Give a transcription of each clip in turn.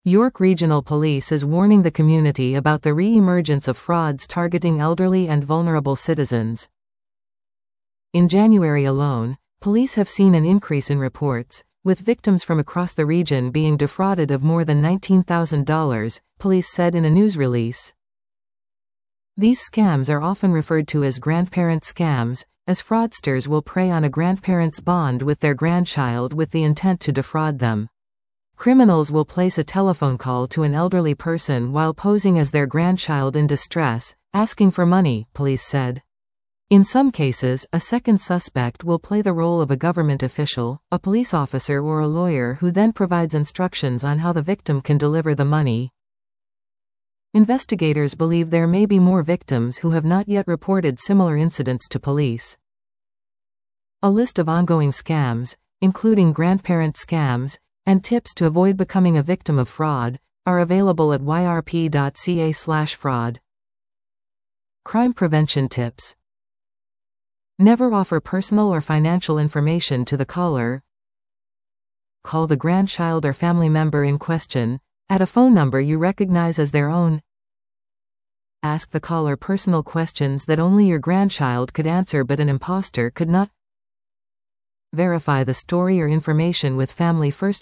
York Regional Police is warning the community about the re-emergence of frauds targeting elderly and vulnerable citizens. In January alone, police have seen an increase in reports, with victims from across the region being defrauded of more than $19,000, police said in a news release. These scams are often referred to as grandparent scams, as fraudsters will prey on a grandparent's bond with their grandchild with the intent to defraud them. Criminals will place a telephone call to an elderly person while posing as their grandchild in distress, asking for money, police said. In some cases, a second suspect will play the role of a government official, a police officer or a lawyer who then provides instructions on how the victim can deliver the money. Investigators believe there may be more victims who have not yet reported similar incidents to police. A list of ongoing scams, including grandparent scams, and tips to avoid becoming a victim of fraud, are available at yrp.ca/fraud. Crime prevention tips. Never offer personal or financial information to the caller. Call the grandchild or family member in question at a phone number you recognize as their own. Ask the caller personal questions that only your grandchild could answer but an imposter could not. Verify the story or information with family first.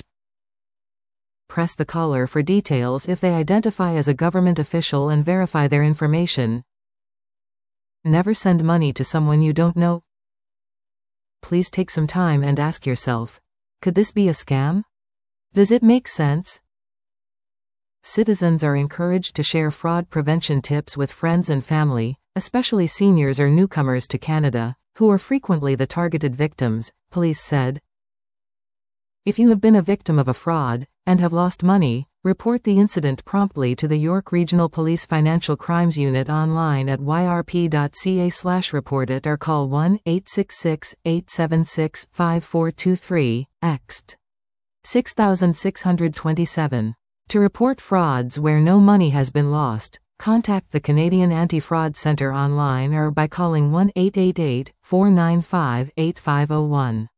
Press the caller for details if they identify as a government official and verify their information. Never send money to someone you don't know. Please take some time and ask yourself, could this be a scam? Does it make sense? Citizens are encouraged to share fraud prevention tips with friends and family, especially seniors or newcomers to Canada, who are frequently the targeted victims, police said. If you have been a victim of a fraud and have lost money, report the incident promptly to the York Regional Police Financial Crimes Unit online at yrp.ca/reportit or call 1-866-876-5423, ext. 6627. To report frauds where no money has been lost, contact the Canadian Anti-Fraud Centre online or by calling 1-888-495-8501.